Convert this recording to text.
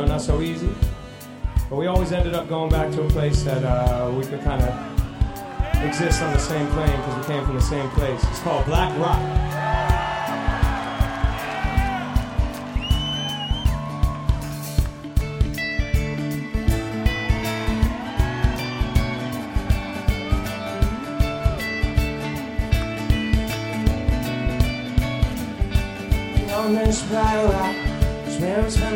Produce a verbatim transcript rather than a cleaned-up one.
know, not so easy. But we always ended up going back to a place that uh, we could kind of exist on the same plane because we came from the same place. It's called Black Rock. On this black rock is where we spend